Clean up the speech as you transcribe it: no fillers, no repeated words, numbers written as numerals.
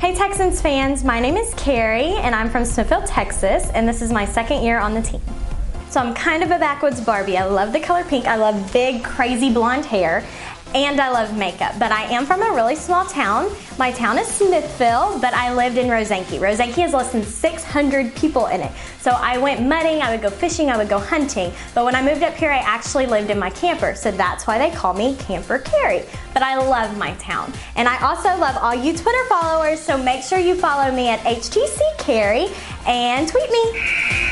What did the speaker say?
Hey Texans fans, my name is Carrie and I'm from Smithfield, Texas, and this is my second year on the team. So I'm kind of a backwoods Barbie. I love the color pink, I love big crazy blonde hair, and I love makeup. But I am from a really small town. My town is Smithfield, but I lived in Rosanke. Rosanke has less than 600 people in it. So I went mudding, I would go fishing, I would go hunting. But when I moved up here, I actually lived in my camper. So that's why they call me Camper Carrie. But I love my town. And I also love all you Twitter followers, so make sure you follow me at HTC Carrie and tweet me.